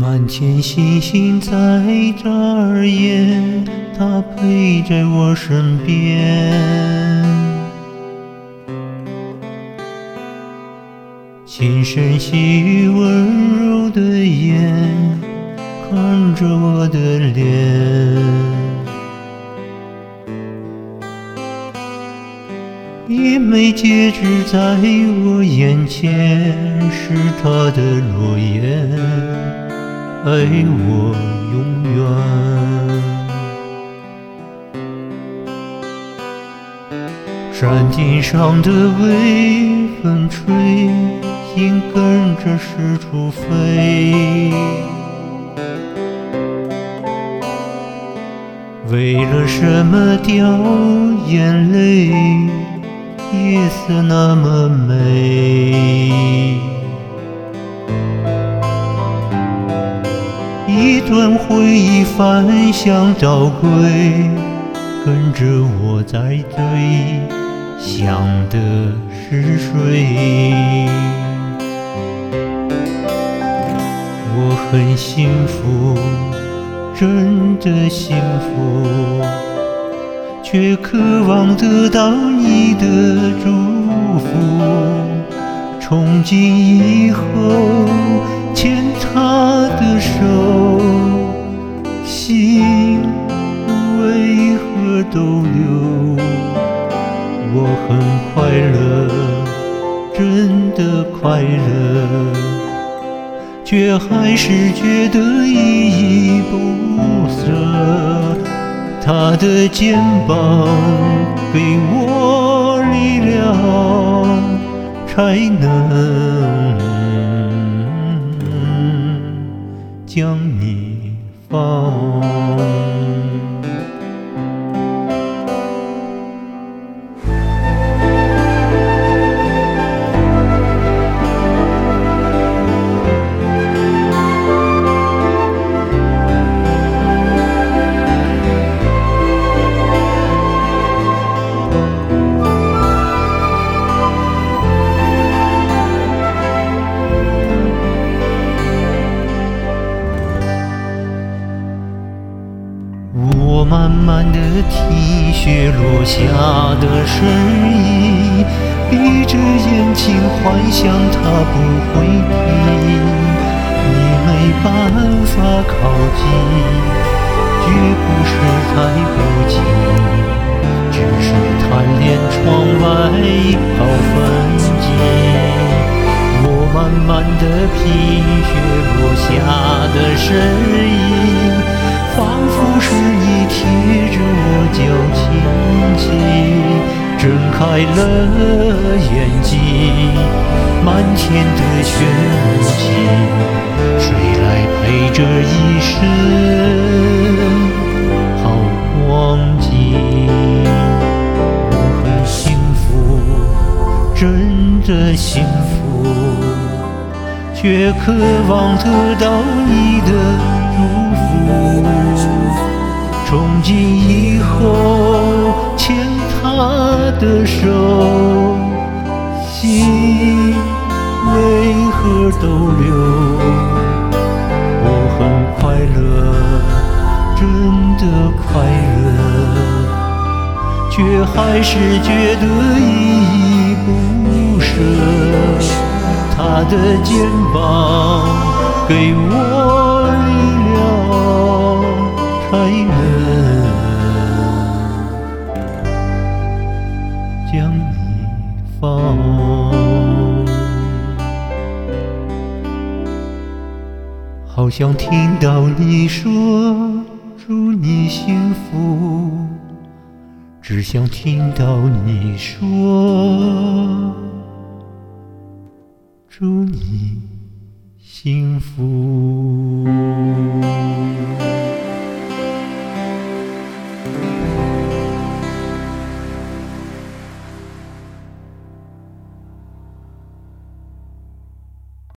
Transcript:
满天星星在眨眼，它陪在我身边。轻声细语温柔的眼，看着我的脸。一枚戒指在我眼前，是他的诺言，爱我永远。山顶上的微风吹，心跟着四处飞。为了什么掉眼泪？夜色那么美，一段回忆翻箱倒柜，跟着我在追，想的是谁？我很幸福，真的幸福，却渴望得到你的祝福，从今以后牵他的手，心为何逗留？我很快乐，真的快乐，却还是觉得依依不舍。他的肩膀给我力量，才能将你放。我慢慢地听雪落下的声音，闭着眼睛幻想它不会停。你没办法靠近，绝不是太不近，只是贪恋窗外好风景。我慢慢地品雪落下的声音，仿佛是你贴着我脚轻轻，睁开了眼睛，满天的雪无情，谁来陪这一生好光景？我很幸福，真的幸福，却渴望得到你的祝福。从今以后牵他的手，心为何逗留？我很快乐，真的快乐，却还是觉得依依不舍。他的肩膀给我力量，才能将你放。好想听到你说祝你幸福，只想听到你说祝你幸福。